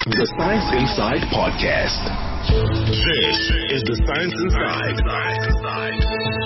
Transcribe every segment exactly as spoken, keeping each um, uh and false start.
The Science Inside Podcast. This is the Science Inside.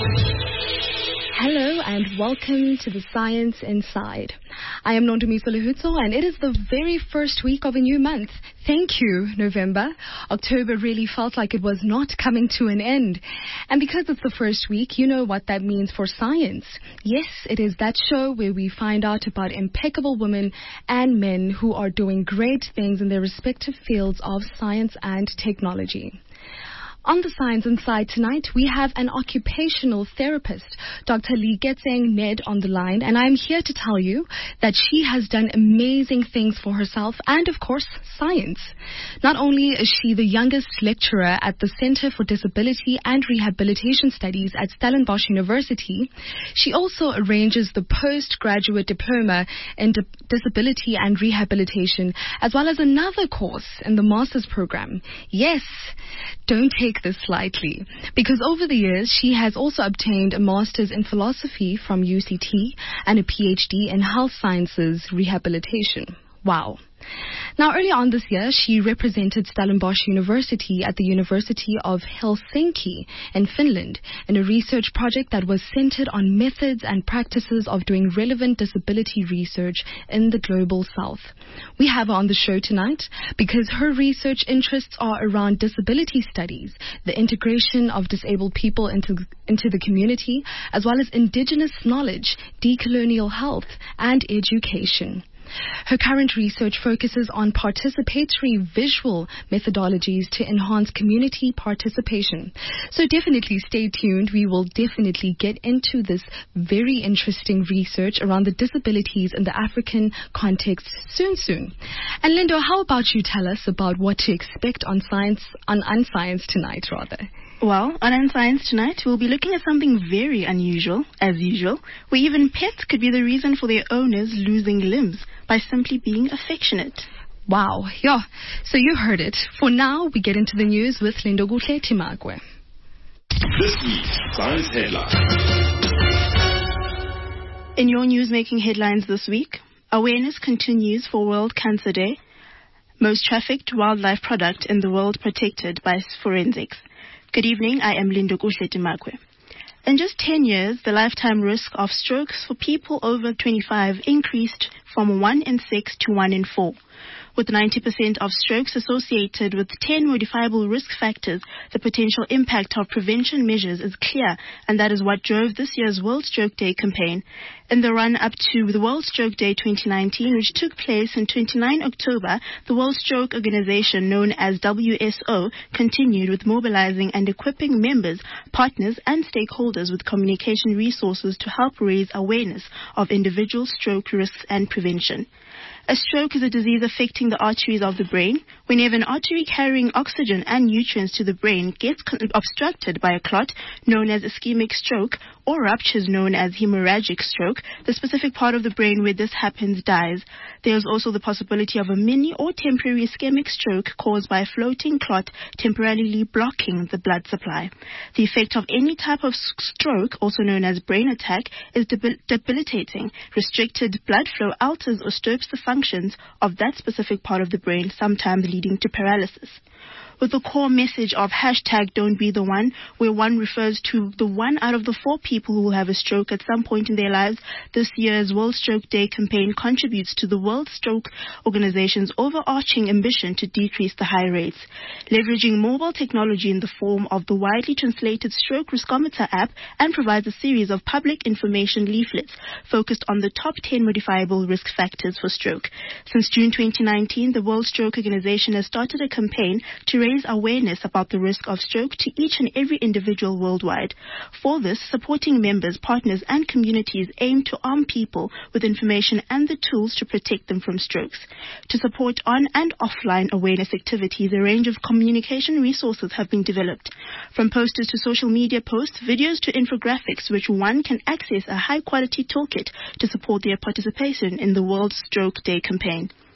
Hello and welcome to the Science Inside. I am Nondumiso Lehutso and it is the very first week of a new month. Thank you, November. October really felt like it was not coming to an end. And because it's the first week, you know what that means for science. Yes, it is that show where we find out about impeccable women and men who are doing great things in their respective fields of science and technology. On the Science Inside tonight, we have an occupational therapist, Doctor Lee Getseng Ned, on the line, and I'm here to tell you that she has done amazing things for herself and, of course, science. Not only is she the youngest lecturer at the Center for Disability and Rehabilitation Studies at Stellenbosch University, she also arranges the postgraduate diploma in Di- Disability and Rehabilitation, as well as another course in the master's program. Yes, don't take this lightly, because over the years she has also obtained a master's in philosophy from U C T and a PhD in health sciences rehabilitation. Wow. Now, earlier on this year, she represented Stellenbosch University at the University of Helsinki in Finland in a research project that was centered on methods and practices of doing relevant disability research in the global south. We have her on the show tonight because her research interests are around disability studies, the integration of disabled people into, into the community, as well as indigenous knowledge, decolonial health, and education. Her current research focuses on participatory visual methodologies to enhance community participation. So definitely stay tuned. We will definitely get into this very interesting research around the disabilities in the African context soon, soon. And Lindo, how about you tell us about what to expect on Science, on Unscience tonight, rather? Well, on Unscience tonight, we'll be looking at something very unusual, as usual, where even pets could be the reason for their owners losing limbs by simply being affectionate. Wow, yeah. So you heard it. For now, we get into the news with Lindo Gutle Timagwe. This week's Science Headline. In your news-making headlines this week, awareness continues for World Cancer Day. Most trafficked wildlife product in the world protected by forensics. Good evening, I am Lindo Kuhleti-Makwe. In just ten years, the lifetime risk of strokes for people over twenty-five increased from one in six to one in four. With ninety percent of strokes associated with ten modifiable risk factors, the potential impact of prevention measures is clear, and that is what drove this year's World Stroke Day campaign. In the run-up to the World Stroke Day twenty nineteen, which took place on the twenty-ninth of October, the World Stroke Organization, known as W S O, continued with mobilizing and equipping members, partners, and stakeholders with communication resources to help raise awareness of individual stroke risks and prevention. A stroke is a disease affecting the arteries of the brain. Whenever an artery carrying oxygen and nutrients to the brain gets obstructed by a clot known as ischemic stroke or ruptures known as hemorrhagic stroke, the specific part of the brain where this happens dies. There is also the possibility of a mini or temporary ischemic stroke caused by a floating clot temporarily blocking the blood supply. The effect of any type of stroke, also known as brain attack, is debil- debilitating. Restricted blood flow alters or stops the functions of that specific part of the brain, sometimes leading to paralysis. With the core message of hashtag don't be the one, where one refers to the one out of the four people who will have a stroke at some point in their lives, this year's World Stroke Day campaign contributes to the World Stroke Organization's overarching ambition to decrease the high rates. Leveraging mobile technology in the form of the widely translated Stroke Riskometer app, and provides a series of public information leaflets focused on the top ten modifiable risk factors for stroke. Since June twenty nineteen, the World Stroke Organization has started a campaign to raise awareness about the risk of stroke to each and every individual worldwide. For this, supporting members, partners, and communities aim to arm people with information and the tools to protect them from strokes. To support on and offline awareness activities, a range of communication resources have been developed. From posters to social media posts, videos to infographics, which one can access a high-quality toolkit to support their participation in the World Stroke Day campaign.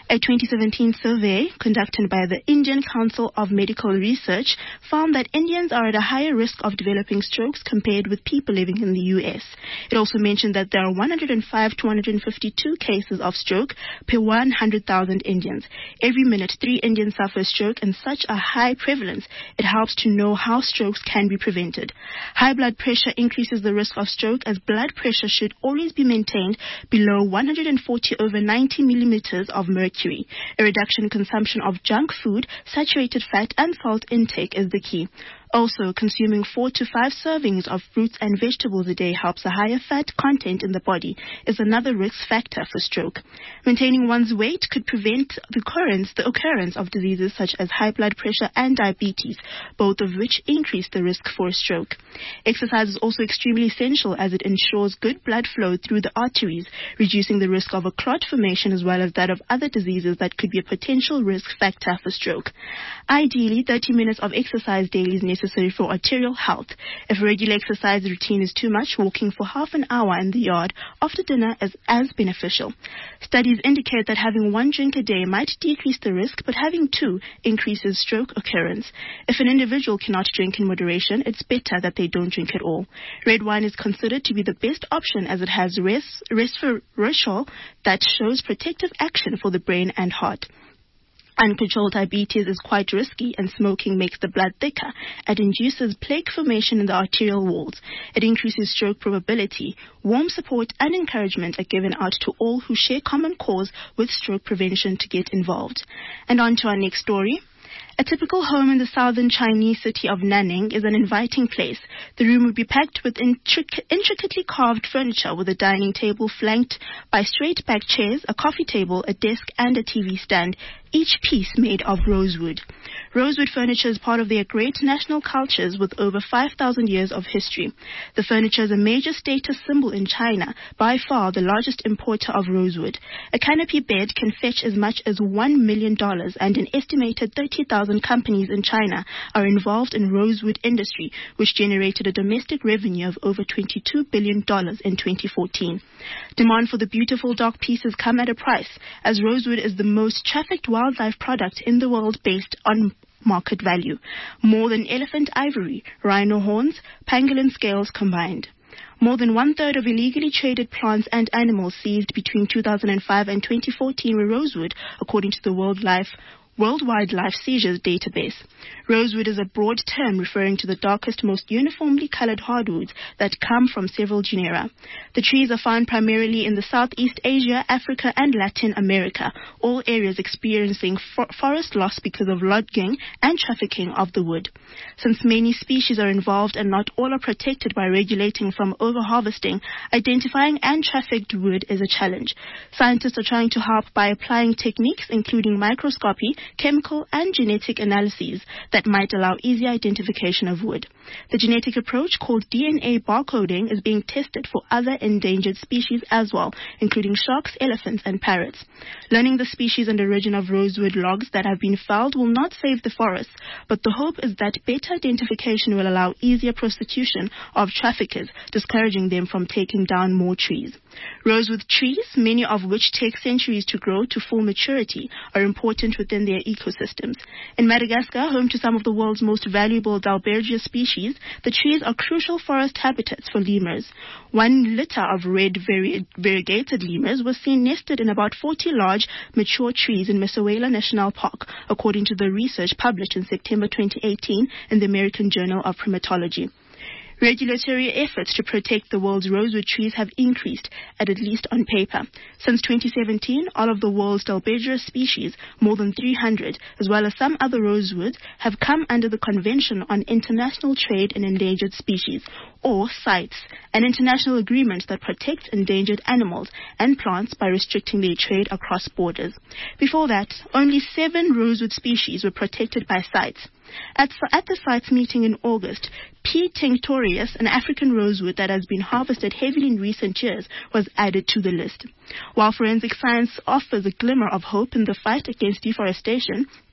A twenty seventeen survey conducted by the Indian Council of Medical Research found that Indians are at a higher risk of developing strokes compared with people living in the U S. It also mentioned that there are one hundred five to one hundred fifty-two cases of stroke per one hundred thousand Indians. Every minute, three Indians suffer stroke, and such a high prevalence, it helps to know how strokes can be prevented. High blood pressure increases the risk of stroke, as blood pressure should always be maintained below one hundred forty over ninety millimeters of mercury. A reduction in consumption of junk food, saturated fat, and salt intake is the key. Also, consuming four to five servings of fruits and vegetables a day helps. A higher fat content in the body is another risk factor for stroke. Maintaining one's weight could prevent the occurrence, the occurrence of diseases such as high blood pressure and diabetes, both of which increase the risk for a stroke. Exercise is also extremely essential, as it ensures good blood flow through the arteries, reducing the risk of a clot formation as well as that of other diseases that could be a potential risk factor for stroke. Ideally, thirty minutes of exercise daily is necessary necessary for arterial health. If a regular exercise routine is too much, walking for half an hour in the yard after dinner is as beneficial. Studies indicate that having one drink a day might decrease the risk, but having two increases stroke occurrence. If an individual cannot drink in moderation, it's better that they don't drink at all. Red wine is considered to be the best option, as it has res- resveratrol that shows protective action for the brain and heart. Uncontrolled diabetes is quite risky, and smoking makes the blood thicker. It induces plaque formation in the arterial walls. It increases stroke probability. Warm support and encouragement are given out to all who share common cause with stroke prevention to get involved. And on to our next story. A typical home in the southern Chinese city of Nanning is an inviting place. The room would be packed with intric- intricately carved furniture, with a dining table flanked by straight-back chairs, a coffee table, a desk, and a T V stand, each piece made of rosewood. Rosewood furniture is part of their great national cultures with over five thousand years of history. The furniture is a major status symbol in China, by far the largest importer of rosewood. A canopy bed can fetch as much as one million dollars, and an estimated thirty thousand companies in China are involved in rosewood industry, which generated a domestic revenue of over twenty-two billion dollars in twenty fourteen. Demand for the beautiful dark pieces come at a price, as rosewood is the most trafficked wildlife product in the world based on market value, more than elephant ivory, rhino horns, pangolin scales combined. More than one-third of illegally traded plants and animals seized between two thousand five and twenty fourteen were rosewood, according to the World Life World Wildlife Seizures Database. Rosewood is a broad term referring to the darkest, most uniformly colored hardwoods that come from several genera. The trees are found primarily in the Southeast Asia, Africa, and Latin America, all areas experiencing for- forest loss because of logging and trafficking of the wood. Since many species are involved and not all are protected by regulating from overharvesting, identifying and trafficked wood is a challenge. Scientists are trying to help by applying techniques including microscopy, chemical and genetic analyses that might allow easy identification of wood. The genetic approach, called D N A barcoding, is being tested for other endangered species as well, including sharks, elephants, and parrots. Learning the species and origin of rosewood logs that have been felled will not save the forests, but the hope is that better identification will allow easier prosecution of traffickers, discouraging them from taking down more trees. Rosewood trees, many of which take centuries to grow to full maturity, are important within their ecosystems. In Madagascar, home to some of the world's most valuable Dalbergia species, the trees are crucial forest habitats for lemurs. One litter of red vari- variegated lemurs was seen nested in about forty large, mature trees in Mesoela National Park, according to the research published in September twenty eighteen in the American Journal of Primatology. Regulatory efforts to protect the world's rosewood trees have increased, at, at least on paper. Since twenty seventeen, all of the world's Dalbergia species, more than three hundred, as well as some other rosewoods, have come under the Convention on International Trade in Endangered Species, or CITES, an international agreement that protects endangered animals and plants by restricting their trade across borders. Before that, only seven rosewood species were protected by CITES. At, at the CITES meeting in August, P. tinctorius, an African rosewood that has been harvested heavily in recent years, was added to the list. While forensic science offers a glimmer of hope in the fight against deforestation,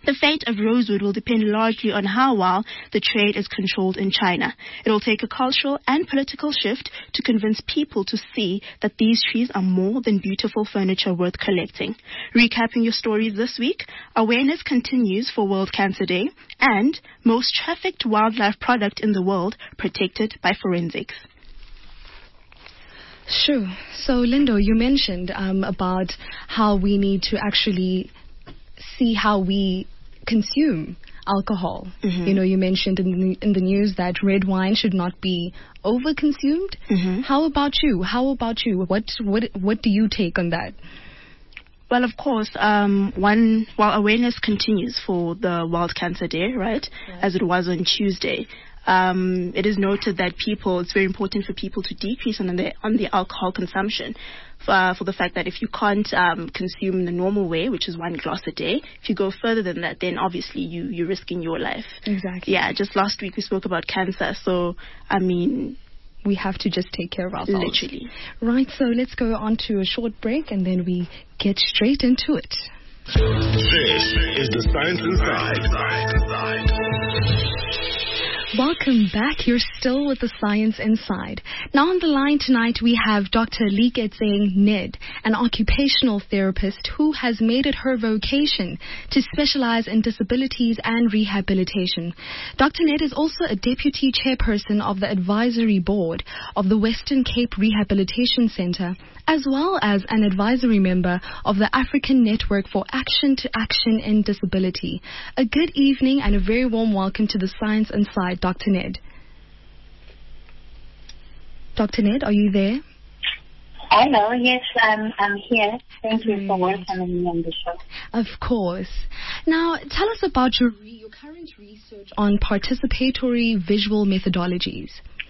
The fate of rosewood will depend largely on how well the trade is controlled in China. It will take a cultural and political shift to convince people to see that these trees are more than beautiful furniture worth collecting. Recapping your stories this week, awareness continues for World Cancer Day, and most trafficked wildlife product in the world protected by forensics. Sure. So, Lindo, you mentioned um, about how we need to actually see how we consume alcohol. Mm-hmm. You know, you mentioned in the, in the news that red wine should not be over-consumed. Mm-hmm. How about you? How about you? What what what do you take on that? Well, of course, um, one while awareness continues for the World Cancer Day, right, right. as it was on Tuesday. Um, it is noted that people, it's very important for people to decrease on the on the alcohol consumption, for, uh, for the fact that if you can't um, consume the normal way, which is one glass a day, if you go further than that, then obviously you you're risking your life. Exactly. Yeah. Just last week we spoke about cancer, so I mean, we have to just take care of ourselves. Literally. Right. So let's go on to a short break, and then we get straight into it. This is the Science Inside. Welcome back. You're still with the Science Inside. Now on the line tonight we have Doctor Leketseng Ned, an occupational therapist who has made it her vocation to specialize in disabilities and rehabilitation. Doctor Ned is also a deputy chairperson of the advisory board of the Western Cape Rehabilitation Centre, as well as an advisory member of the African Network for Action to Action in Disability. A good evening and a very warm welcome to the Science Inside, Doctor Ned. Doctor Ned, are you there? Hello, yes, I'm, I'm here. Thank you for welcoming me on the show. Of course. Now, tell us about your, re- your current research on participatory visual methodologies.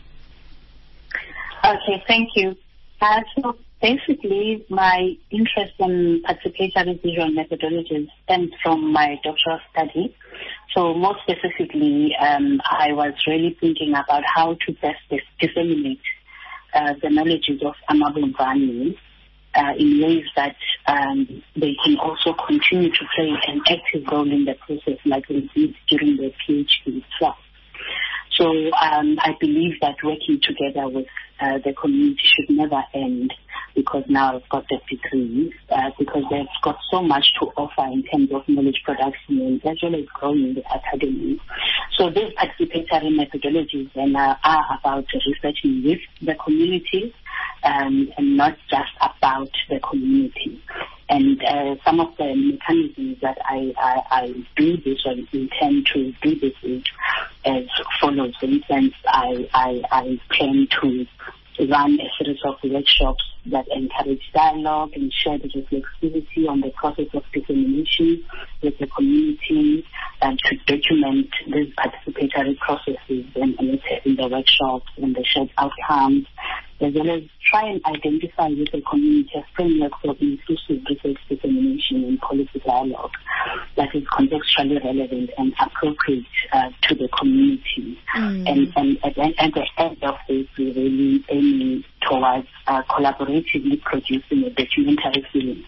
Okay, thank you. Uh, so basically, my interest in participatory visual methodologies stems from my doctoral study. So more specifically, um, I was really thinking about how to best disseminate uh, the knowledges of Amabomvane uh, in ways that um, they can also continue to play an active role in the process like they did during their PhD itself. So um, I believe that working together with uh, the community should never end, because now I've got the degree, uh, because they've got so much to offer in terms of knowledge production and as well as growing the academy. So these participatory methodologies then uh, are about researching with the community um, and not just about the community. And uh, some of the mechanisms that I, I, I do this or intend to do this is as follows. For instance, I, I, I plan to run a series of workshops that encourage dialogue and shared reflexivity on the process of dissemination with the community, and to document these participatory processes and, and in the workshops and the shared outcomes, as well as try and identify with the community a framework for inclusive research dissemination and policy dialogue that is contextually relevant and appropriate uh, to the community. Mm. And, and at, at the end of this, we really aiming towards uh, collaboratively producing a documentary film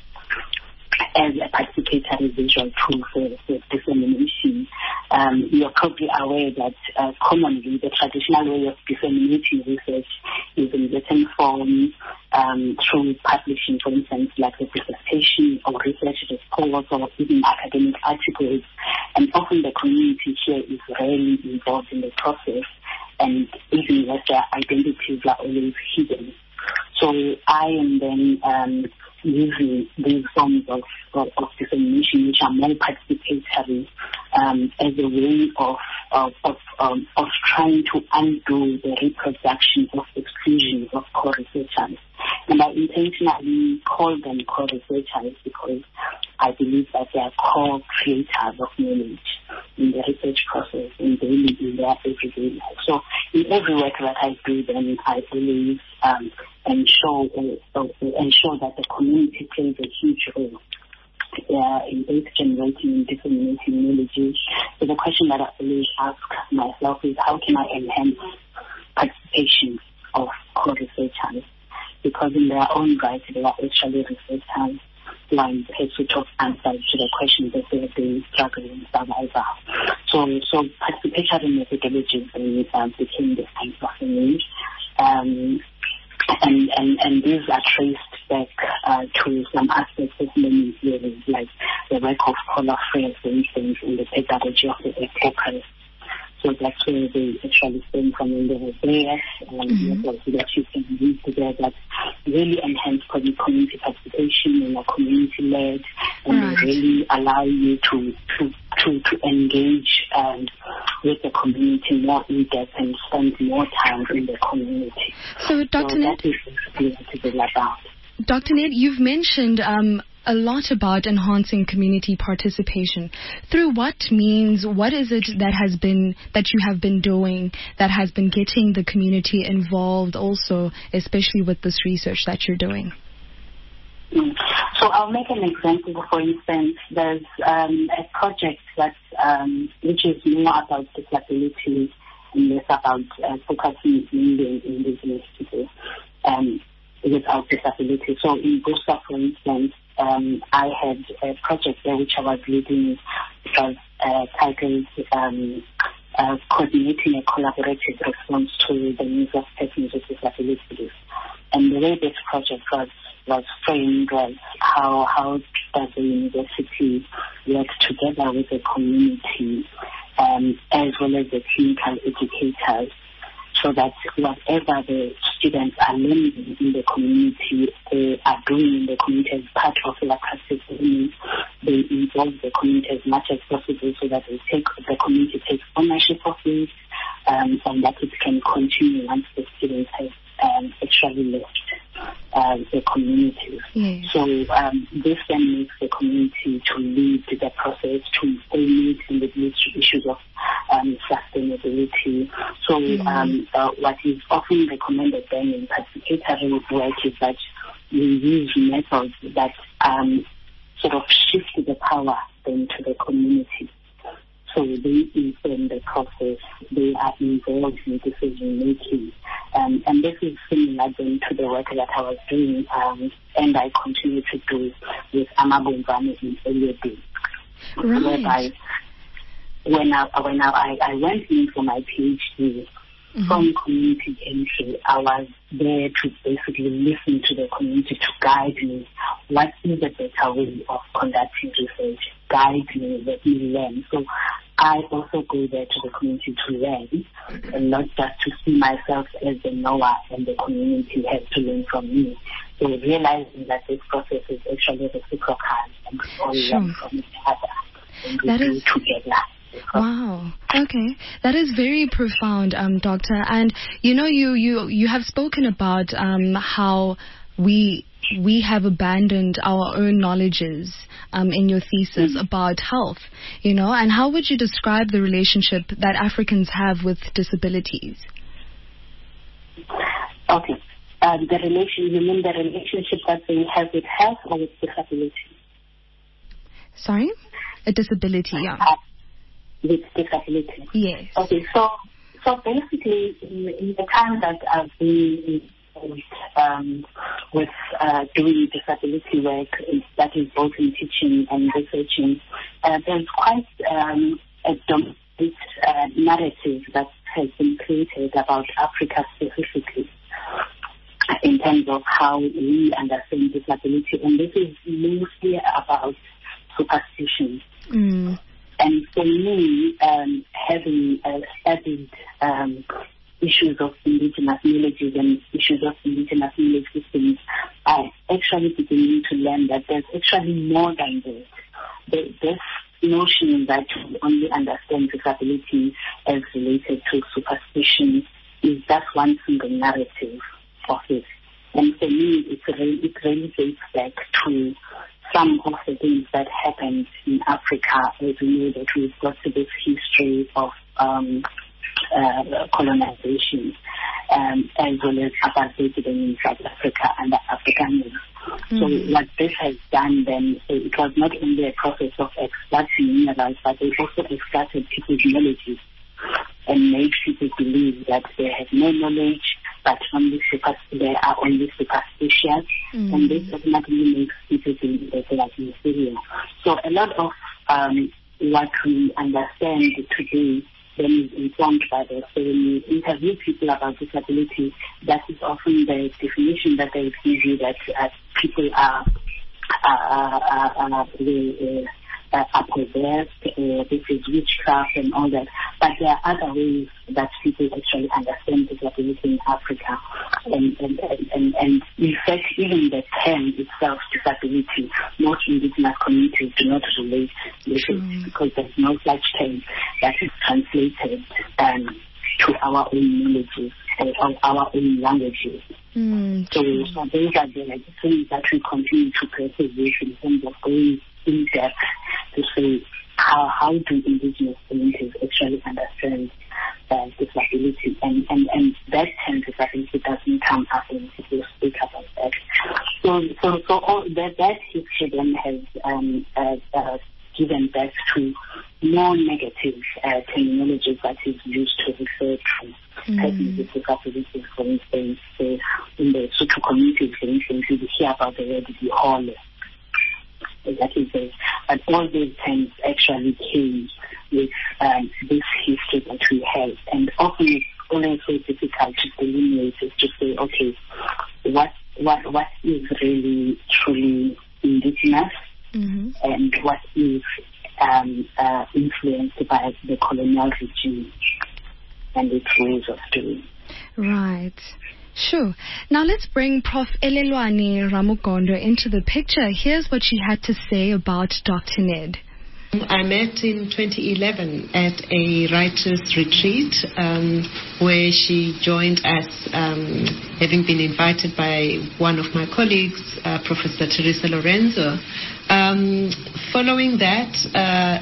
as a participatory visual tool for, for dissemination. Um, you're probably aware that uh, commonly the traditional way of disseminating research is in written form, um, through publishing, for instance, like a dissertation or research report or even academic articles. And often the community here is rarely involved in the process, and even as their identities are always hidden. So I am then um, using these forms of, of, of dissemination, which are more participatory, um, as a way of of of, um, of trying to undo the reproduction of exclusion of core researchers. And I intentionally call them core researchers because I believe that they are core creators of knowledge in the research process and daily in their everyday life. So in every work that I do, then I always um, ensure uh, uh, ensure that the community plays a huge role uh, in both generating and disseminating knowledge. So the question that I always ask myself is, how can I enhance participation of core researchers? Because in their own right, they are actually researchers. lines has sort of answered to the questions that they've been struggling with survival. So, so participatory methodologies um, became the kind of a need. Um, and, and, and these are traced back uh, to some aspects of learning theory, like the work of Paula Freire, for instance, in the pedagogy of the workers. So that's where they actually stem from when they were there, and mm-hmm. that you can use together that really enhance community participation and a community-led, and right. really allow you to to to, to engage um, with the community more in depth and spend more time in the community. So, Doctor So Ned, that is basically what it is about. Doctor Ned, you've mentioned um, a lot about enhancing community participation. Through what means? What is it that has been that you have been doing that has been getting the community involved? Also, especially with this research that you're doing. Mm. So I'll make an example. For instance, there's um, a project that um, which is more about disability and less about uh, focusing mainly in indigenous people um, without disability. So in Busa, for instance, um, I had a project there which I was leading. It was uh, titled um, uh, Coordinating a Collaborative Response to the Needs of Persons with Disabilities. And the way this project was was framed was how how does the university work together with the community um, as well as the clinical educators, so that whatever the students are learning in the community, they are doing in the community as part of their practice learning, they involve the community as much as possible, so that they take the community takes ownership of it, um, and that it can continue once the students have um, actually left uh, the community. Yes. So um, this then makes the community to lead the process, to meet in the issues of um, sustainability. So mm-hmm. um, uh, what is often recommended then in participatory work is that we use methods that um, sort of shift the power then to the community. So they inform the process, they are involved in decision making. Um, and this is similar then to the work that I was doing um, and I continue to do with Amabomvane in earlier days. Right. Whereby when I, when I, I went in for my PhD, mm-hmm. from community entry, I was there to basically listen to the community to guide me. What is a better way of conducting research? Guide me, let me learn. So I also go there to the community to learn, and not just to see myself as the knower and the community has to learn from me. So realizing that this process is actually reciprocal and we all sure. learn from each other and we that do is together. Wow. Okay. That is very profound, um, Doctor. And you know, you, you, you have spoken about um, how we we have abandoned our own knowledges um, in your thesis mm-hmm. about health, you know, and how would you describe the relationship that Africans have with disabilities? Okay. Um, the relation, you mean the relationship that they have with health or with disability? Sorry? A disability, yeah. Uh, with disability. Yes. Okay, so so basically, in, in the time that I've been with, um, with uh, doing disability work, that is both in teaching and researching, uh, there's quite um, a dominant uh, narrative that has been created about Africa specifically in terms of how we understand disability, and this is mostly about superstition. Mm. And for me, um, having uh, studied um, issues of indigenous villages and issues of indigenous village systems, I actually beginning to learn that there's actually more than this. The, this notion that we only understand disability as related to superstition is just one single narrative of it. And for me, it really, it really dates back to some of the things that happened in Africa. As we know that we've got this history of um, uh, colonization, um, as well as apartheid in South Africa and the Afrikaners. Mm-hmm. So what this has done then, it was not only a process of extracting minerals, but it also extracted people's knowledge and made people believe that they had no knowledge, but only super, they are only superstitious, mm. and this automatically makes people believe that they are inferior. So a lot of um, what we understand today then is informed by that. So when you interview people about disability, that is often the definition that they give you, that uh, people are uh, uh, uh, uh, uh, are possessed, uh, this is witchcraft and all that. But there are other ways that people actually understand disability in Africa. And, and, and, and in fact, even the term itself, disability, most indigenous communities do not relate with it, because there's no such term that is translated um, to our own languages or our own languages. Mm, so, so those are the like, things that we continue to persevere in terms of going in depth to say how how do indigenous communities actually understand uh, disability, and, and, and that term disability doesn't come up when people speak about that. So so so all that that history then has um, uh, uh, given birth to more negative uh, terminology that is used to refer to persons with disabilities. For instance, uh, in the Sotho community, for instance, you hear about the word "dihole." That is it. But all these terms actually came with um, this history that we have, and often it's always so difficult to delineate, is to say, okay, what what what is really truly indigenous, mm-hmm. and what is um, uh, influenced by the colonial regime and its ways of doing. Right. Sure. Now let's bring Professor Elelwane Ramugondo into the picture. Here's what she had to say about Doctor Ned. I met in twenty eleven at a writers' retreat um, where she joined us, um, having been invited by one of my colleagues, uh, Professor Teresa Lorenzo. Um, following that, uh,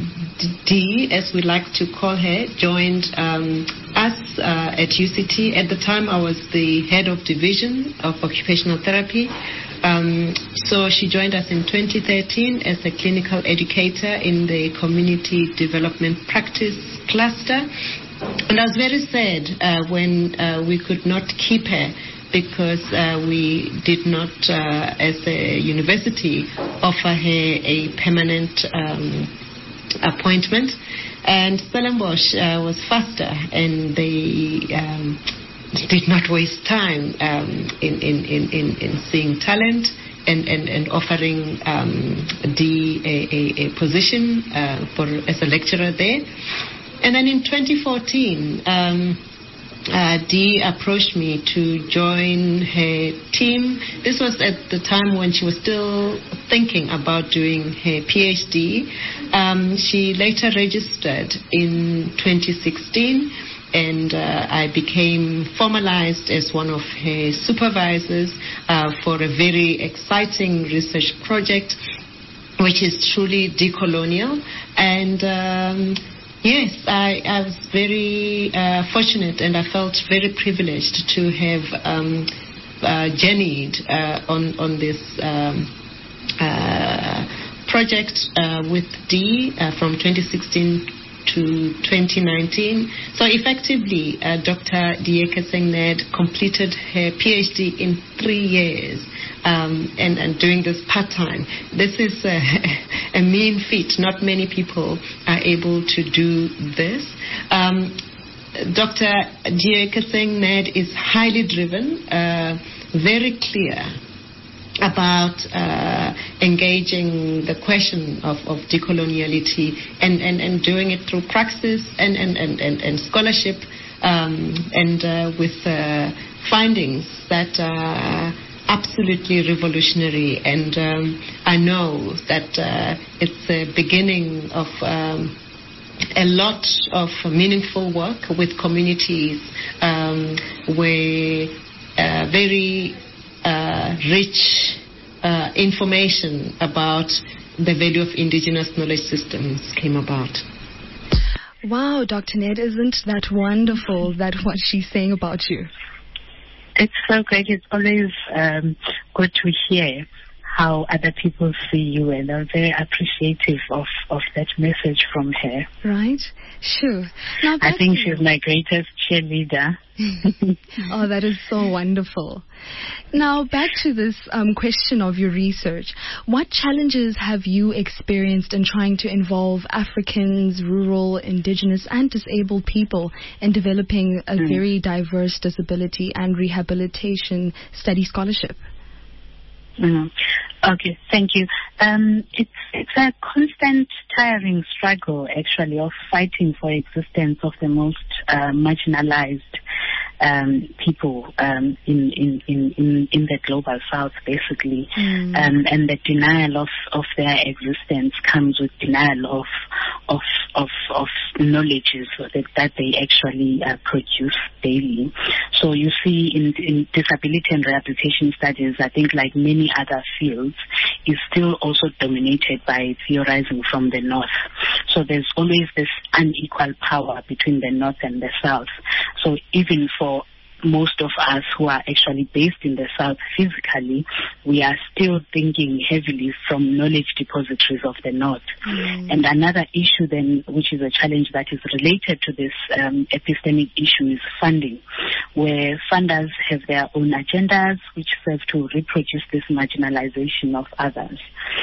Dee, as we like to call her, joined um, us uh, at U C T. At the time, I was the head of division of occupational therapy. Um, so she joined us in twenty thirteen as a clinical educator in the community development practice cluster. And I was very sad uh, when uh, we could not keep her, because uh, we did not, uh, as a university, offer her a permanent um, appointment. And Stellenbosch uh, was faster, and they um, did not waste time um, in, in, in, in seeing talent and, and, and offering um, Dee a, a, a position uh, for as a lecturer there. And then in twenty fourteen, um, Uh, Dee approached me to join her team. This was at the time when she was still thinking about doing her PhD. Um, she later registered in twenty sixteen, and uh, I became formalized as one of her supervisors uh, for a very exciting research project, which is truly decolonial. And um, Yes, I, I was very uh, fortunate, and I felt very privileged to have um, uh, journeyed uh, on, on this um, uh, project uh, with Dee uh, from twenty sixteen to twenty nineteen. So effectively, uh, Doctor Diekeseng Ned completed her PhD in three years. Um, and, and doing this part-time. This is a, a mean feat. Not many people are able to do this. Um, Doctor Diekeseng Ned is highly driven, uh, very clear about uh, engaging the question of, of decoloniality and, and, and doing it through praxis and, and, and, and, and scholarship um, and uh, with uh, findings that are absolutely revolutionary, and um, I know that uh, it's the beginning of um, a lot of meaningful work with communities um, where uh, very uh, rich uh, information about the value of indigenous knowledge systems came about. Wow, Doctor Ned, isn't that wonderful, that what she's saying about you? It's so great. It's always um, good to hear how other people see you, and I'm very appreciative of, of that message from her. Right? Sure. Now, I think she's my greatest cheerleader. Oh, that is so wonderful. Now, back to this um, question of your research. What challenges have you experienced in trying to involve Africans, rural, indigenous, and disabled people in developing a mm. very diverse disability and rehabilitation study scholarship? Mm. Okay, thank you. Um, it's it's a constant, tiring struggle, actually, of fighting for existence of the most uh, marginalized um, people um, in, in, in, in, in the global south, basically. Mm. Um, and the denial of, of their existence comes with denial of of of, of knowledges that, that they actually uh, produce daily. So you see in, in disability and rehabilitation studies, I think like many other fields, is still also dominated by theorizing from the north. So there's always this unequal power between the north and the south. So even for most of us who are actually based in the south physically, we are still thinking heavily from knowledge depositories of the north. Mm. And another issue then, which is a challenge that is related to this um, epistemic issue, is funding, where funders have their own agendas which serve to reproduce this marginalization of others.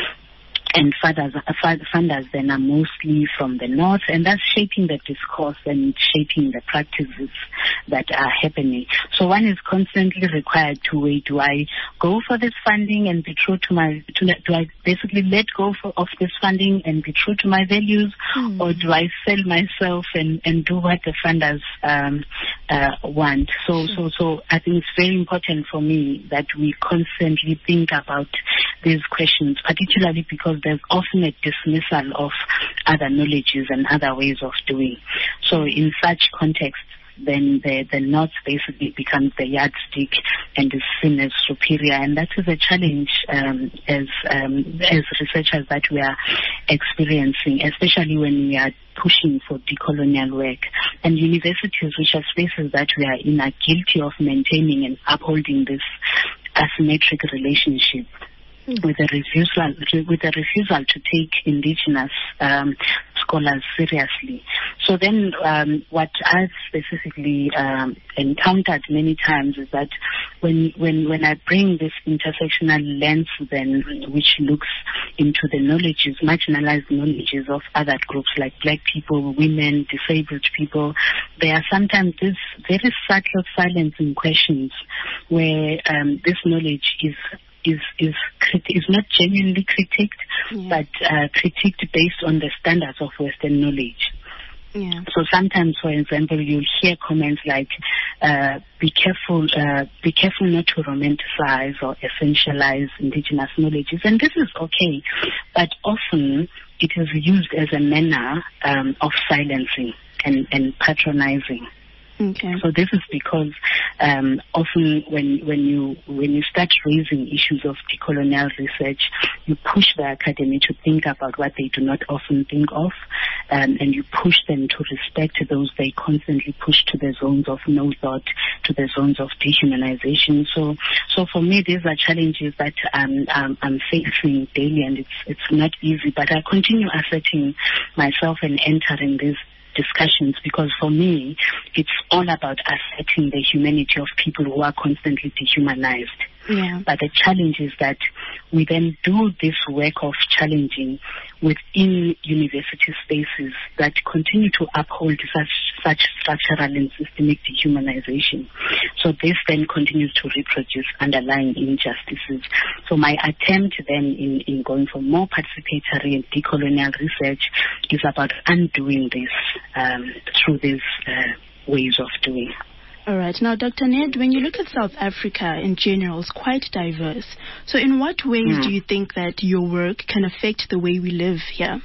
And funders, funders then are mostly from the north, and that's shaping the discourse and shaping the practices that are happening. So one is constantly required to weigh, do I go for this funding and be true to my, to, do I basically let go for, of this funding and be true to my values, mm. or do I sell myself and, and do what the funders um, uh, want? So, mm. so, so I think it's very important for me that we constantly think about these questions, particularly because there's often a dismissal of other knowledges and other ways of doing. So in such contexts, then the, the north basically becomes the yardstick and is seen as superior. And that is a challenge um, as um, as researchers that we are experiencing, especially when we are pushing for decolonial work. And universities, which are spaces that we are in, are guilty of maintaining and upholding this asymmetric relationship. Mm. With a refusal, with a refusal to take indigenous um, scholars seriously. So then, um, what I've specifically um, encountered many times is that when when when I bring this intersectional lens, then which looks into the knowledges, marginalized knowledges of other groups like Black people, women, disabled people, there are sometimes these very subtle silencing questions where um, this knowledge is. is is criti- is not genuinely critiqued, yeah. but uh, critiqued based on the standards of Western knowledge. Yeah. So sometimes, for example, you'll hear comments like, uh, be careful, uh, be careful not to romanticize or essentialize indigenous knowledges. And this is okay, but often it is used as a manner um, of silencing and, and patronizing. Okay. So this is because um, often when when you when you start raising issues of decolonial research, you push the academy to think about what they do not often think of, um, and you push them to respect those they constantly push to the zones of no thought, to the zones of dehumanization. So so for me, these are challenges that um, um, I'm facing daily, and it's it's not easy. But I continue asserting myself and entering this discussions, because for me it's all about asserting the humanity of people who are constantly dehumanized. Yeah. But the challenge is that we then do this work of challenging within university spaces that continue to uphold such such structural and systemic dehumanization. So this then continues to reproduce underlying injustices. So my attempt then in, in going for more participatory and decolonial research is about undoing this um, through these uh, ways of doing. All right. Now, Doctor Ned, when you look at South Africa in general, it's quite diverse. So in what ways mm. do you think that your work can affect the way we live here?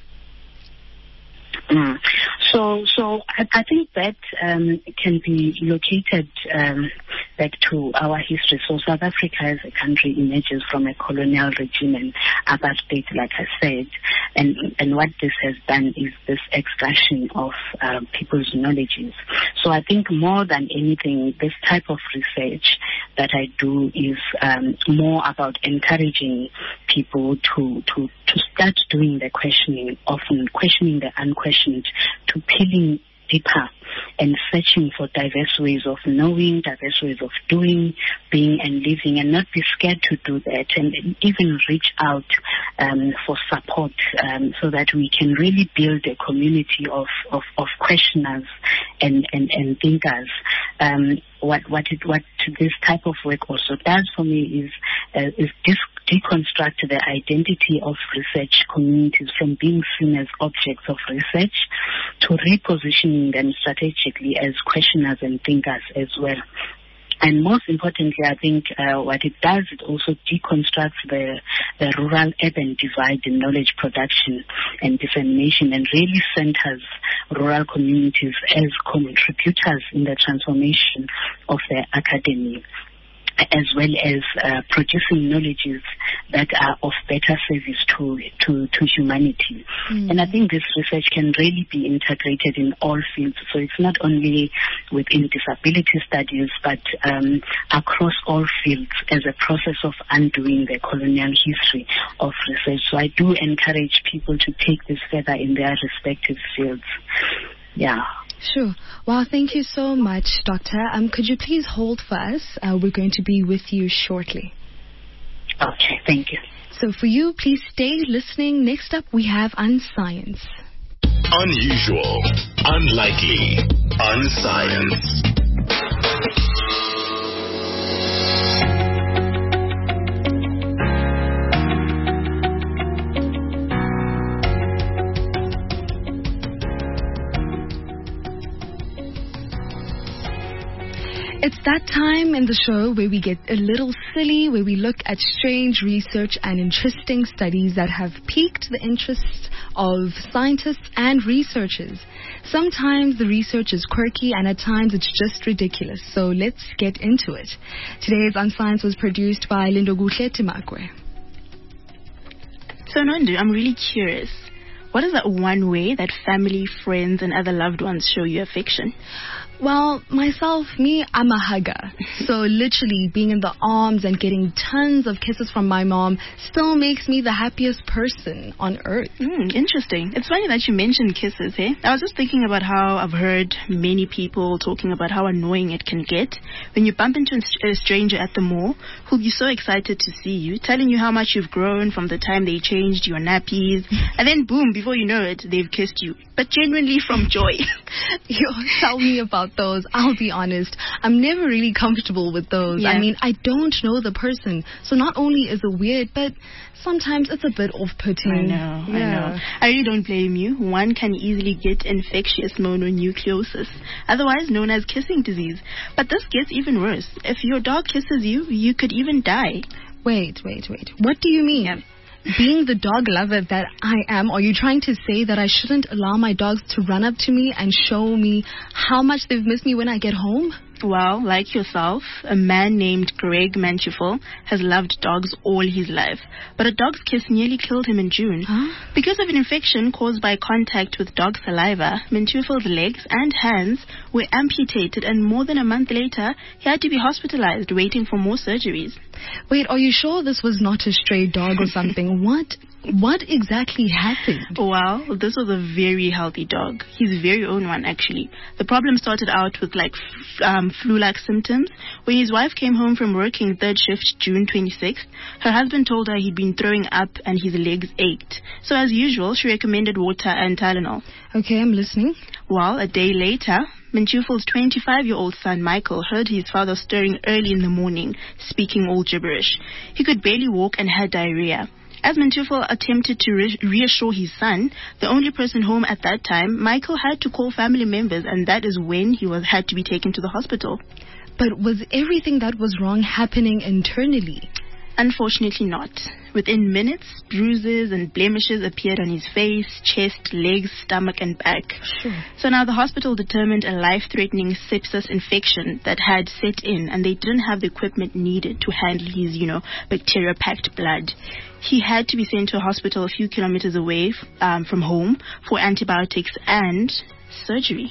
Mm. So, so I, I think that um, can be located um, back to our history. So South Africa as a country emerges from a colonial regime and apartheid, like I said, and and what this has done is this extraction of uh, people's knowledges. So I think more than anything, this type of research that I do is um, more about encouraging people to, to, to start doing the questioning, often questioning the unquestioned, to peeling deeper and searching for diverse ways of knowing, diverse ways of doing, being and living, and not be scared to do that, and even reach out um, for support um, so that we can really build a community of, of, of questioners and, and, and thinkers. Um, what what it, what this type of work also does for me is uh, is dis- deconstruct the identity of research communities from being seen as objects of research to repositioning them strategically as questioners and thinkers as well. And most importantly, I think uh, what it does, it also deconstructs the, the rural-urban divide in knowledge production and dissemination, and really centers rural communities as contributors in the transformation of the academy, as well as uh, producing knowledges that are of better service to to, to humanity. Mm. And I think this research can really be integrated in all fields. So it's not only within disability studies, but um, across all fields as a process of undoing the colonial history of research. So I do encourage people to take this further in their respective fields. Yeah. Sure. Well, thank you so much, Doctor. Um, could you please hold for us? Uh, we're going to be with you shortly. Okay, thank you. So for you, please stay listening. Next up, we have Unscience. Unusual, unlikely, unscience. It's that time in the show where we get a little silly, where we look at strange research and interesting studies that have piqued the interests of scientists and researchers. Sometimes the research is quirky and at times it's just ridiculous. So let's get into it. Today's Unscience was produced by Lindoguhle Timakwe. So Nondu, I'm really curious. What is that one way that family, friends, and other loved ones show you affection? Well, myself, me, I'm a hugger. So literally being in the arms and getting tons of kisses from my mom still makes me the happiest person on earth. Mm, interesting. It's funny that you mentioned kisses, hey? I was just thinking about how I've heard many people talking about how annoying it can get when you bump into a stranger at the mall who'll be so excited to see you, telling you how much you've grown from the time they changed your nappies, and then boom, before you know it, they've kissed you, but genuinely from joy. Yo, tell me about those. I'll be honest, I'm never really comfortable with those. Yeah. I mean, I don't know the person, so not only is it weird, but sometimes it's a bit off-putting. I know, yeah. I know. I really don't blame you. One can easily get infectious mononucleosis, otherwise known as kissing disease. But this gets even worse. If your dog kisses you, you could even die. Wait, wait, wait. What do you mean? Yeah. Being the dog lover that I am, are you trying to say that I shouldn't allow my dogs to run up to me and show me how much they've missed me when I get home? Well, like yourself, a man named Greg Manchufel has loved dogs all his life. But a dog's kiss nearly killed him in June. Huh? Because of an infection caused by contact with dog saliva, Manchufel's legs and hands were amputated, and more than a month later, he had to be hospitalized, waiting for more surgeries. Wait, are you sure this was not a stray dog or something? What What exactly happened? Well, this was a very healthy dog. His very own one, actually. The problem started out with like f- um, flu-like symptoms. When his wife came home from working third shift June twenty-sixth, her husband told her he'd been throwing up and his legs ached. So as usual, she recommended water and Tylenol. Okay, I'm listening. Well, a day later, Manchufel's twenty-five-year-old son, Michael, heard his father stirring early in the morning, speaking all gibberish. He could barely walk and had diarrhea. As Manchufel attempted to re- reassure his son, the only person home at that time, Michael had to call family members, and that is when he was had to be taken to the hospital. But was everything that was wrong happening internally? Unfortunately not. Within minutes, bruises and blemishes appeared on his face, chest, legs, stomach, and back. Sure. So now the hospital determined a life-threatening sepsis infection that had set in, and they didn't have the equipment needed to handle his, you know, bacteria-packed blood. He had to be sent to a hospital a few kilometers away um, from home for antibiotics and surgery.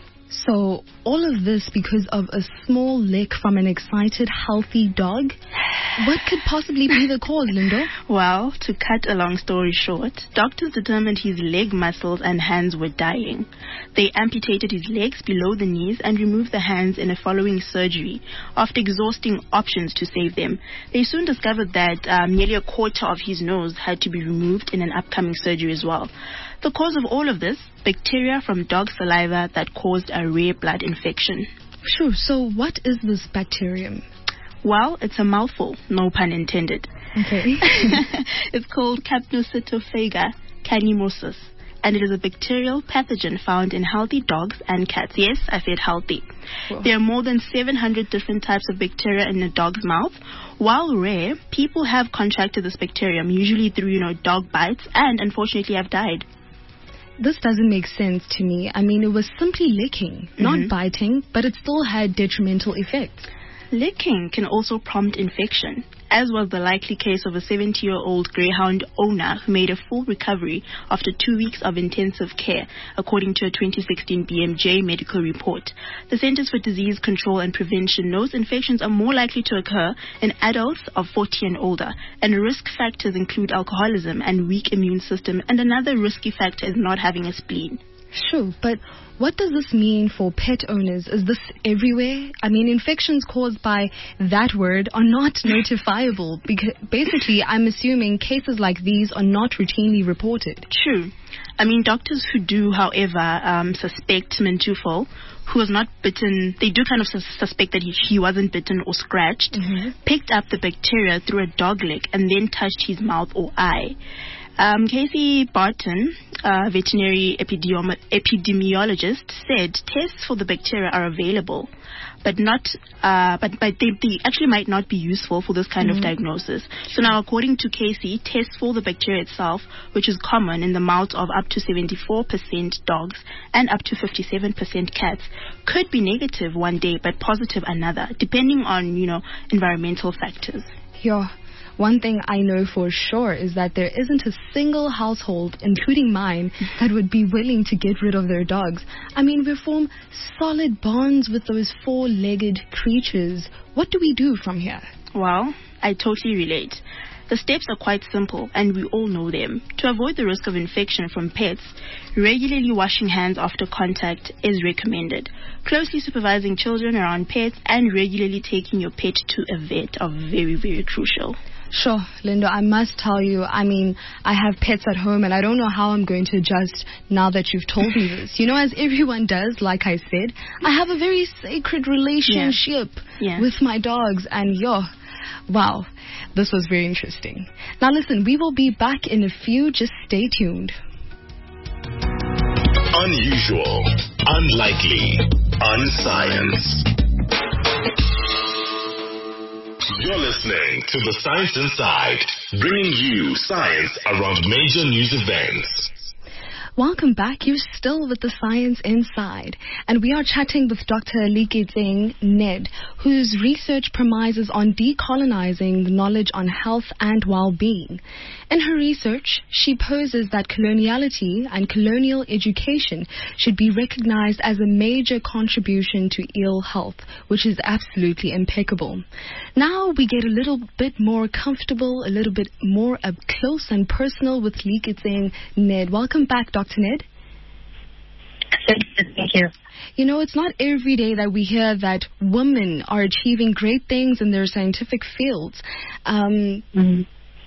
So all of this because of a small lick from an excited, healthy dog? What could possibly be the cause, Lindo? Well, to cut a long story short, doctors determined his leg muscles and hands were dying. They amputated his legs below the knees and removed the hands in a following surgery after exhausting options to save them. They soon discovered that um, nearly a quarter of his nose had to be removed in an upcoming surgery as well. The cause of all of this, bacteria from dog saliva that caused a rare blood infection. Sure, so what is this bacterium? Well, it's a mouthful, no pun intended. Okay. It's called Capnocytophaga canimosus, and it is a bacterial pathogen found in healthy dogs and cats. Yes, I said healthy. Whoa. There are more than seven hundred different types of bacteria in a dog's mouth. While rare, people have contracted this bacterium, usually through, you know, dog bites, and unfortunately have died. This doesn't make sense to me. I mean, it was simply licking, Mm-hmm. not biting, but it still had detrimental effects. Licking can also prompt infection, as was the likely case of a seventy-year-old greyhound owner who made a full recovery after two weeks of intensive care, according to a twenty sixteen B M J medical report. The Centers for Disease Control and Prevention knows infections are more likely to occur in adults of forty and older, and risk factors include alcoholism and weak immune system, and another risky factor is not having a spleen. Sure, but what does this mean for pet owners? Is this everywhere? I mean, infections caused by that word are not notifiable. Because basically, I'm assuming cases like these are not routinely reported. True. I mean, doctors who do, however, um, suspect Mintufo, who was not bitten, they do kind of sus- suspect that he, he wasn't bitten or scratched, Mm-hmm. picked up the bacteria through a dog lick and then touched his mouth or eye. Um, Casey Barton, a veterinary epidemi- epidemiologist, said tests for the bacteria are available, but not, uh, but, but they, they actually might not be useful for this kind Mm-hmm. of diagnosis. So now, according to Casey, tests for the bacteria itself, which is common in the mouths of up to seventy-four percent dogs and up to fifty-seven percent cats, could be negative one day but positive another, depending on, you know, environmental factors. Yeah. One thing I know for sure is that there isn't a single household, including mine, that would be willing to get rid of their dogs. I mean, we form solid bonds with those four-legged creatures. What do we do from here? Well, I totally relate. The steps are quite simple, and we all know them. To avoid the risk of infection from pets, regularly washing hands after contact is recommended. Closely supervising children around pets and regularly taking your pet to a vet are very, very crucial. Sure, Linda, I must tell you, I mean, I have pets at home and I don't know how I'm going to adjust now that you've told me this. You know, as everyone does, like I said, I have a very sacred relationship Yeah. Yeah. with my dogs, and yo, wow, this was very interesting. Now listen, we will be back in a few, just stay tuned. Unusual, unlikely, unscience. You're listening to The Science Inside, bringing you science around major news events. Welcome back. You're still with The Science Inside, and we are chatting with Doctor Likitseng Ned, whose research premises on decolonizing the knowledge on health and well-being. In her research, she poses that coloniality and colonial education should be recognized as a major contribution to ill health, which is absolutely impeccable. Now we get a little bit more comfortable, a little bit more up close and personal with Likitseng Ned. Welcome back, Doctor Ned. Thank you. You know, it's not every day that we hear that women are achieving great things in their scientific fields. Um, Mm-hmm.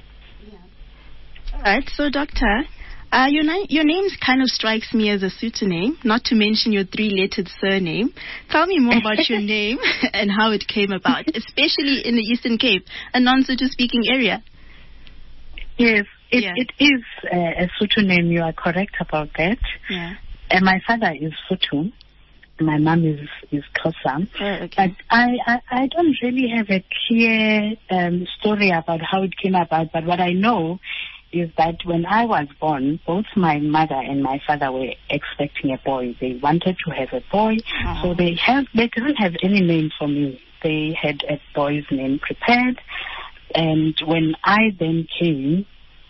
All right, so doctor, uh, your, na- your name kind of strikes me as a pseudonym, not to mention your three-lettered surname. Tell me more about your name and how it came about, especially in the Eastern Cape, a non-Sotho speaking area. Yes, it, Yeah. it is uh, a Sotho name. You are correct about that. Yeah. And my father is Sotho. my mom is is Xhosa. Oh, okay. But I, I I don't really have a clear um, story about how it came about. But what I know is that when I was born, both my mother and my father were expecting a boy. They wanted to have a boy, oh. so they have they didn't have any name for me. They had a boy's name prepared, and when I then came,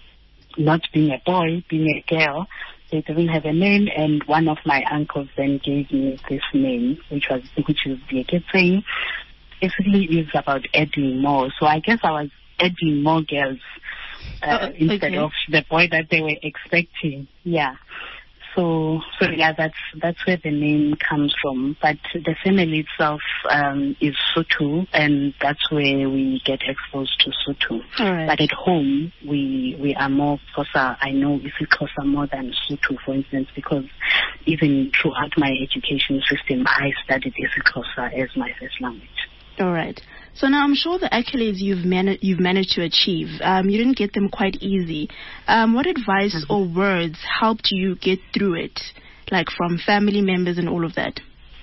not being a boy, being a girl, they didn't have a name, and one of my uncles then gave me this name, which was which is the thing. Basically, is about adding more. So I guess I was adding more girls uh, oh, instead okay. of the boy that they were expecting. Yeah. So, so yeah, that's that's where the name comes from. But the family itself um, is Sotho, and that's where we get exposed to Sotho. All right. But at home, we we are more Xhosa. I know isiXhosa more than Sotho, for instance, because even throughout my education system, I studied isiXhosa as my first language. All right. So now I'm sure the accolades you've, mani- you've managed to achieve, um, you didn't get them quite easy. Um, what advice mm-hmm. or words helped you get through it, like from family members and all of that?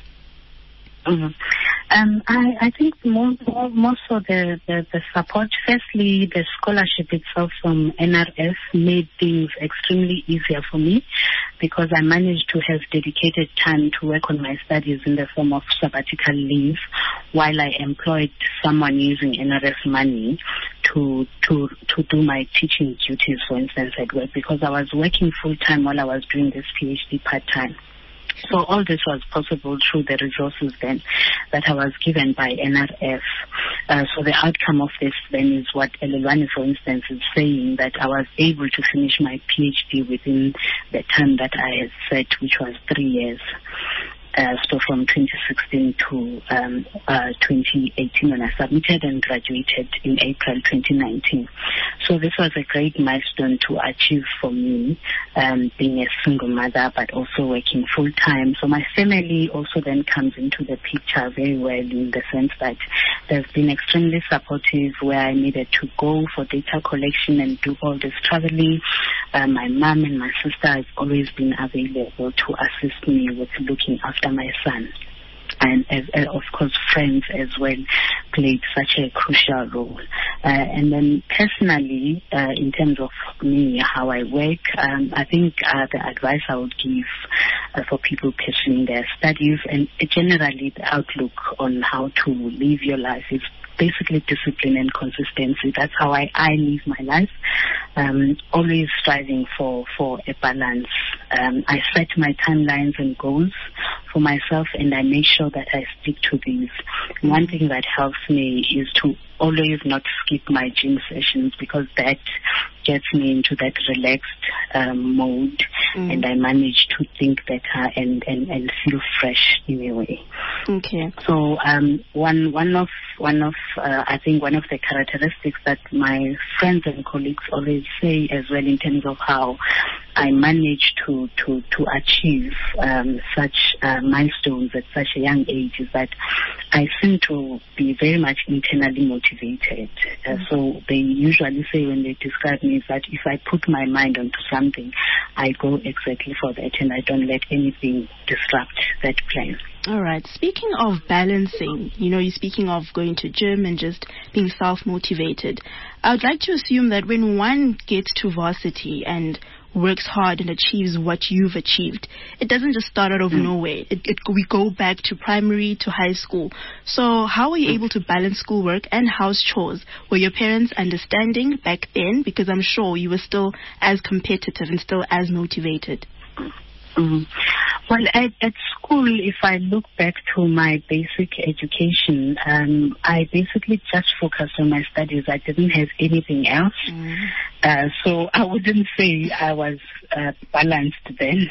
Mm-hmm. Um, I, I think more, more, more so the, the, the support. Firstly, the scholarship itself from N R F made things extremely easier for me because I managed to have dedicated time to work on my studies in the form of sabbatical leave while I employed someone using N R F money to to to do my teaching duties, for instance, at work, because I was working full-time while I was doing this PhD part-time. So all this was possible through the resources then that I was given by N R F. Uh, so the outcome of this then is what Elelwane, for instance, is saying, that I was able to finish my PhD within the time that I had set, which was three years. Uh, so from twenty sixteen to um, uh, twenty eighteen when I submitted, and graduated in April twenty nineteen. So this was a great milestone to achieve for me, um, being a single mother but also working full time. So my family also then comes into the picture very well, in the sense that they've been extremely supportive where I needed to go for data collection and do all this traveling. Uh, my mom and my sister have always been available to assist me with looking after my son. And as, uh, of course, friends as well played such a crucial role. Uh, and then personally, uh, in terms of me, how I work, um, I think uh, the advice I would give uh, for people pursuing their studies, and generally the outlook on how to live your life, is basically discipline and consistency. That's how I, I live my life. Um, always striving for, for a balance. Um, I set my timelines and goals for myself, and I make sure that I stick to these. Mm-hmm. One thing that helps me is to always not skip my gym sessions, because that gets me into that relaxed um, mode, mm. and I manage to think better and, and, and feel fresh in a way. Okay. So um, one one of one of uh, I think one of the characteristics that my friends and colleagues always say as well, in terms of how I manage to to to achieve um, such uh, milestones at such a young age, is that I seem to be very much internally motivated. Uh, mm-hmm. So they usually say, when they describe me, is that if I put my mind onto something, I go exactly for that, and I don't let anything disrupt that plan. All right. Speaking of balancing, you know, you're speaking of going to gym and just being self-motivated. I would like to assume that when one gets to varsity and works hard and achieves what you've achieved, it doesn't just start out of mm. nowhere. It, it, we go back to primary, to high school. So how were you mm. able to balance schoolwork and house chores? Were your parents understanding back then? Because I'm sure you were still as competitive and still as motivated. Mm. Well, at, at school, if I look back to my basic education, um, I basically just focused on my studies. I didn't have anything else. Mm. Uh, so I wouldn't say I was uh, balanced then.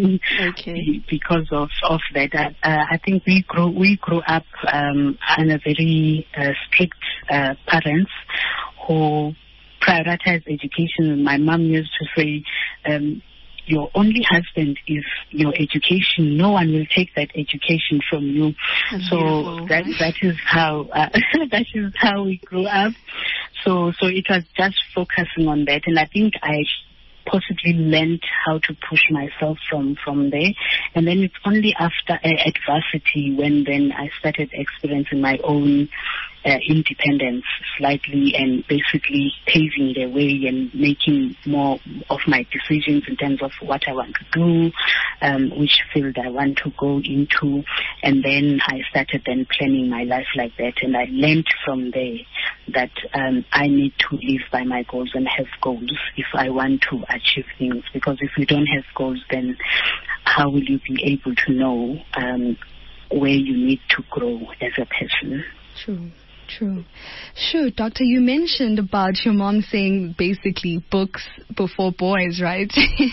Okay. Because of, of that. Uh, I think we grew, we grew up um, under very uh, strict uh, parents who prioritize education. My mom used to say, um, your only husband is your education. No one will take that education from you. That's so beautiful. that that is how uh, that is how we grew up. So so it was just focusing on that, and I think I possibly learned how to push myself from, from there. And then it's only after uh, adversity when then I started experiencing my own uh, independence slightly and basically paving the way and making more of my decisions in terms of what I want to do, um, which field I want to go into. And then I started then planning my life like that. And I learned from there that um, I need to live by my goals and have goals if I want to achieve things. Because if you don't have goals, then how will you be able to know um, where you need to grow as a person? True. True. Sure, Doctor, you mentioned about your mom saying basically books before boys, right?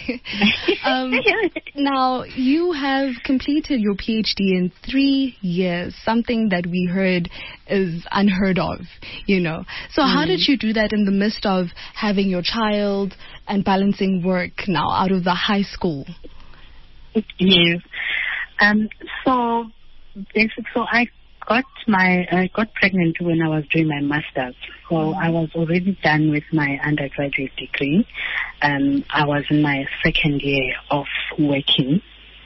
um, now, you have completed your PhD in three years, something that we heard is unheard of, you know. So mm. how did you do that in the midst of having your child and balancing work now out of the high school? Yes. Um, so, basic, so I got my I got pregnant when I was doing my master's. So mm-hmm. I was already done with my undergraduate degree. Um, I was in my second year of working,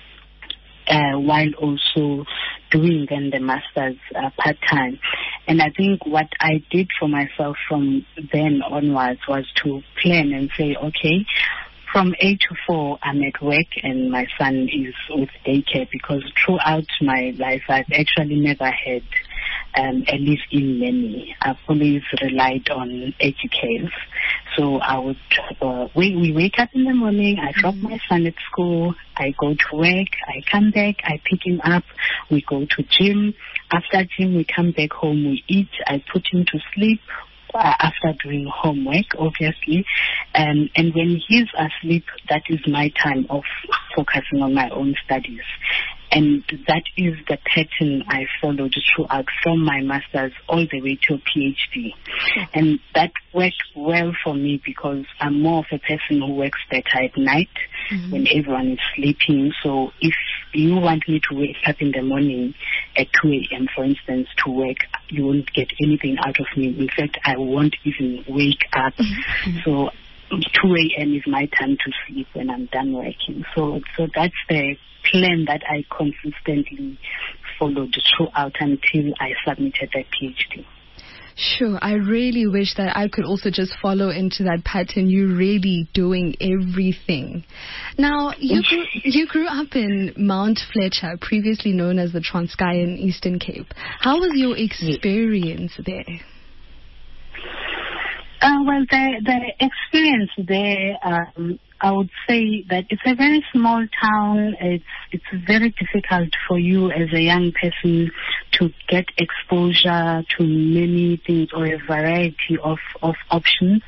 uh, while also doing then the master's uh, part time. And I think what I did for myself from then onwards was to plan and say, okay, from eight to four, I'm at work and my son is with daycare, because throughout my life, I've actually never had um, a live-in nanny. I've always relied on educators. So I would, uh, we, we wake up in the morning, I drop mm-hmm. my son at school, I go to work, I come back, I pick him up, we go to gym. After gym, we come back home, we eat, I put him to sleep. Uh, after doing homework, obviously. Um, and when he's asleep, that is my time of focusing on my own studies. And that is the pattern I followed throughout from my master's all the way to a PhD. And that worked well for me because I'm more of a person who works better at night mm-hmm. when everyone is sleeping. So if you want me to wake up in the morning at two a.m., for instance, to work, you won't get anything out of me. In fact, I won't even wake up. Mm-hmm. So two a.m. is my time to sleep when I'm done working. So, so that's the plan that I consistently followed throughout until I submitted that PhD. Sure. I really wish that I could also just follow into that pattern. You really doing everything. Now, you grew, you grew up in Mount Fletcher, previously known as the Transkei in Eastern Cape. How was your experience there? Uh, well, the, the experience there, um, I would say that it's a very small town. It's it's very difficult for you as a young person to get exposure to many things or a variety of, of options.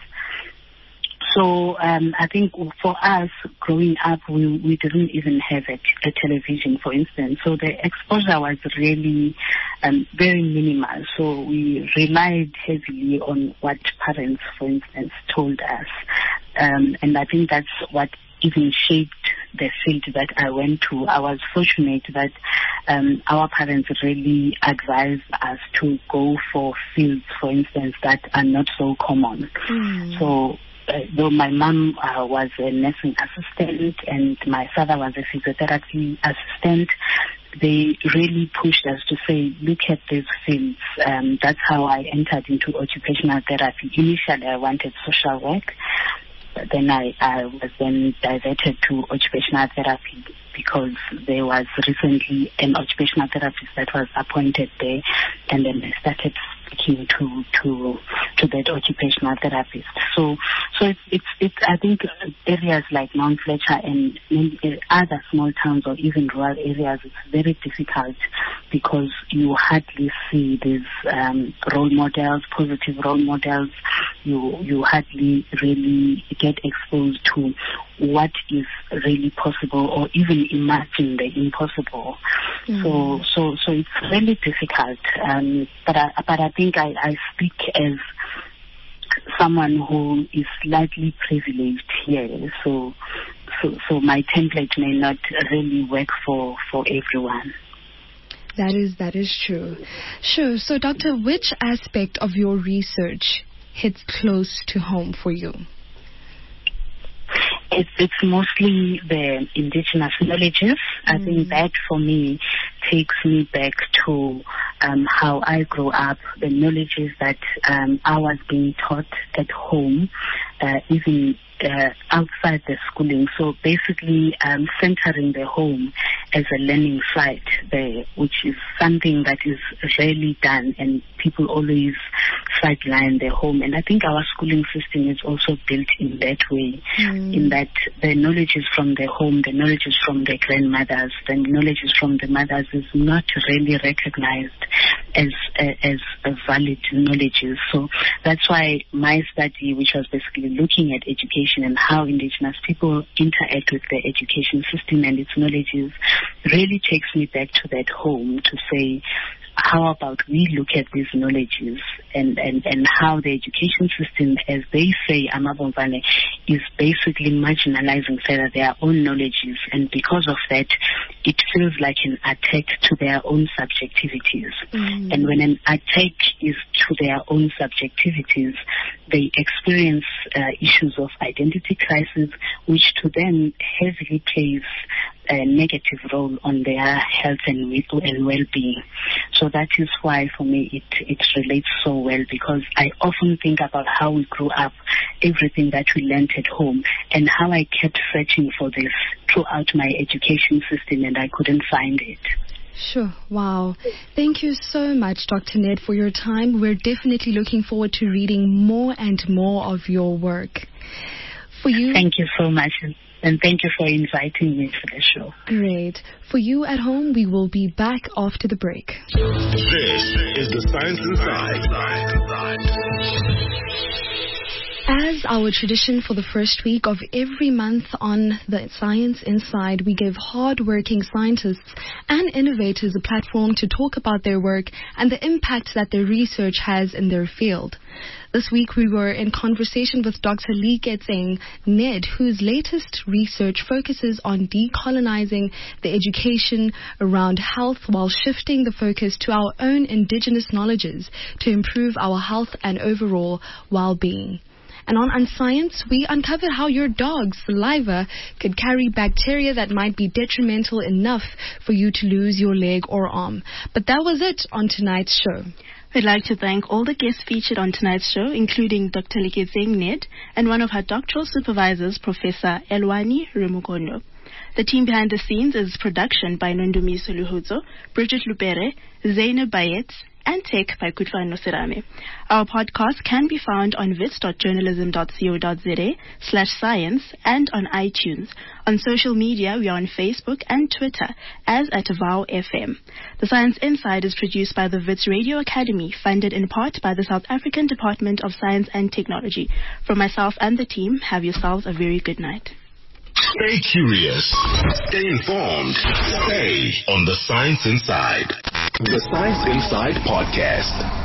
So um, I think for us growing up, we, we didn't even have a, a television, for instance. So the exposure was really um, very minimal. So we relied heavily on what parents, for instance, told us. Um, and I think that's what even shaped the field that I went to. I was fortunate that um, our parents really advised us to go for fields, for instance, that are not so common. Mm. So Uh, though my mom uh, was a nursing assistant and my father was a physiotherapy assistant, they really pushed us to say, look at these fields. Um, that's how I entered into occupational therapy. Initially, I wanted social work. But then I, I was then diverted to occupational therapy because there was recently an occupational therapist that was appointed there, and then I started speaking to to to that occupational therapist. So so it's it's, it's I think areas like Mount Fletcher and other small towns or even rural areas, it's very difficult because you hardly see these um, role models, positive role models. You you hardly really get exposed to what is really possible or even imagine the impossible. Mm. So so so it's really difficult. Um, but I, but I think I, I speak as someone who is slightly privileged here. So so so my template may not really work for, for everyone. That is that is true. Sure. So Doctor, which aspect of your research hits close to home for you? It's, it's mostly the indigenous knowledges. Mm. I think that for me takes me back to um, how I grew up, the knowledges that um, I was being taught at home, uh, even uh, outside the schooling. So basically um, centering the home as a learning site there, which is something that is rarely done, and people always sideline their home. And I think our schooling system is also built in that way, mm. in that the knowledge is from the home, the knowledge is from the grandmothers, the knowledge is from the mothers is not really recognized as uh, as a valid knowledges. So that's why my study, which was basically looking at education and how indigenous people interact with the education system and its knowledges, really takes me back to that home to say, how about we look at these knowledges and, and, and how the education system, as they say, Amabomvane, is basically marginalizing further their own knowledges, and because of that, it feels like an attack to their own subjectivities. Mm. And when an attack is to their own subjectivities, they experience uh, issues of identity crisis, which to them heavily plays a negative role on their health and, and well-being. So that is why, for me, it, it relates so well, because I often think about how we grew up, everything that we learned at home, and how I kept searching for this throughout my education system, and I couldn't find it. Sure. Wow. Thank you so much, Doctor Ned, for your time. We're definitely looking forward to reading more and more of your work. For you, thank you so much. And thank you for inviting me to the show. Great. For you at home, we will be back after the break. This is the Science Inside. As our tradition for the first week of every month on the Science Inside, we give hard-working scientists and innovators a platform to talk about their work and the impact that their research has in their field. This week we were in conversation with Doctor Leketseng Ned, whose latest research focuses on decolonizing the education around health while shifting the focus to our own indigenous knowledges to improve our health and overall well-being. And on Unscience, we uncovered how your dog's saliva could carry bacteria that might be detrimental enough for you to lose your leg or arm. But that was it on tonight's show. We'd like to thank all the guests featured on tonight's show, including Doctor Leketseng Ned and one of her doctoral supervisors, Professor Elwani Remukono. The team behind the scenes is production by Nondumiso Luhuzo, Bridget Lupere, Zainab Bayetz, and tech by Kutwa Nosirame. Our podcast can be found on wits dot journalism dot co dot za slash science and on iTunes. On social media, we are on Facebook and Twitter as at Vow F M. The Science Inside is produced by the Wits Radio Academy, funded in part by the South African Department of Science and Technology. From myself and the team, have yourselves a very good night. Stay curious. Stay informed. Stay on the Science Inside. The Science Inside Podcast.